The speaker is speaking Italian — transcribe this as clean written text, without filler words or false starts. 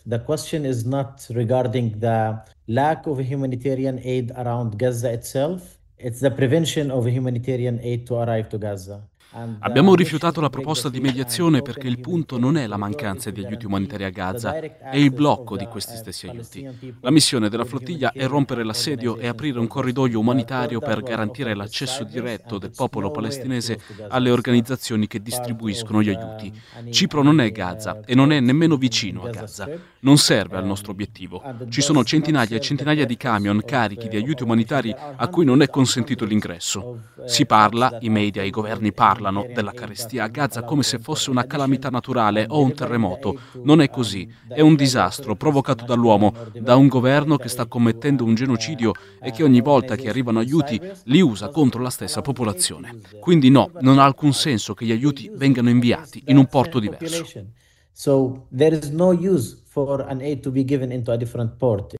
The question is not regarding the lack of humanitarian aid around Gaza itself. It's the prevention of humanitarian aid to arrive to Gaza. And the Abbiamo mission rifiutato to la break the proposta di siege and mediazione perché open il punto non humanitarian è la corridor is mancanza to di aiuti umanitari guarantee a the Gaza, direct è il access of blocco di the questi stessi aiuti. Palestinian La people missione della with flottiglia è humanitarian rompere l'assedio e organizations aprire un for this. corridoio The umanitario corridor per was garantire open to l'accesso Cyprus diretto and del it's popolo nowhere palestinese close to Gaza. alle It's not organizzazioni che part distribuiscono of gli aiuti. any Cipro non è Gaza e non è port nemmeno in vicino a Gaza Gaza. Strip. Non serve al nostro Um, obiettivo. and it Ci sono does not centinaia e serve the centinaia di purpose camion carichi di of aiuti our mission. umanitari There are a cui non è hundreds and consentito hundreds l'ingresso. of Si trucks parla, that i are media, i filled with governi parlano humanitarian della aid that carestia a we're not Gaza allowed come to se enter. fosse In una calamità addition, naturale o un delivering the terremoto. aid Non to è così. the È un Israeli disastro authorities in provocato dall'uomo, Ashkelon or da un delivering governo the che sta aid to commettendo un genocidio e che an ogni volta che organization arrivano in aiuti Cyprus li usa doesn't contro la stessa allow the aid to popolazione. use there. Quindi no, Even non ha our alcun cars, senso che gli they aiuti use it vengano inviati against in un the porto civil diverso. population. So there is no use for an aid to be given into a different port.